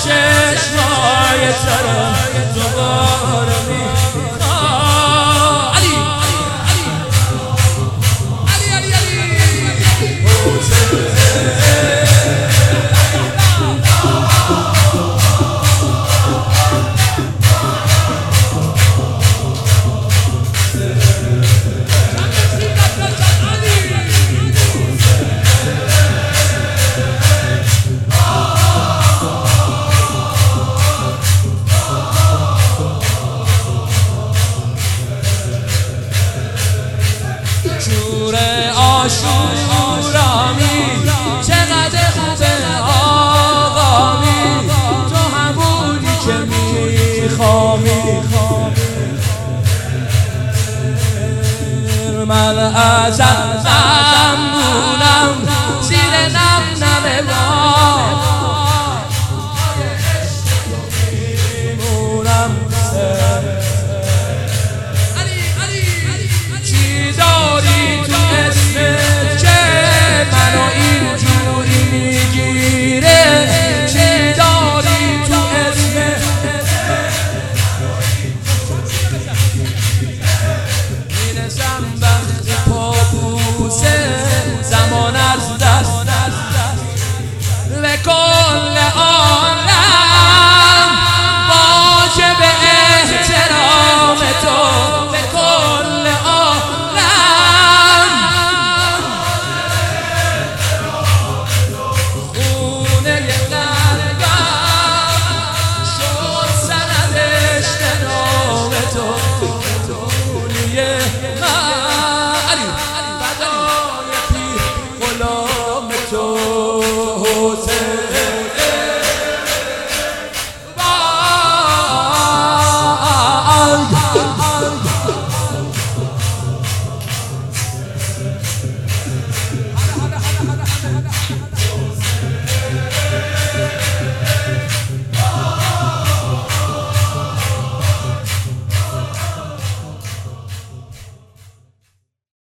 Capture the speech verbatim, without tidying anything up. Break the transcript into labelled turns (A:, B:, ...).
A: چشمای ترم دوباره میخوام علی علی علی علی آشورامی چقدر خوبه آقامی تو همونی که میخوامی من ازت ممنونم زیر نم نم میمونم چی داری تو اسمت که منو اینجوری میگیره چی داری تو اسمت میرسم وقتی پاپوسه زمان از دست به کل عالم واجب احترام تو به کل عالم خونه قلبم شد سندش به نام تو دنیه من فدای پیر غلام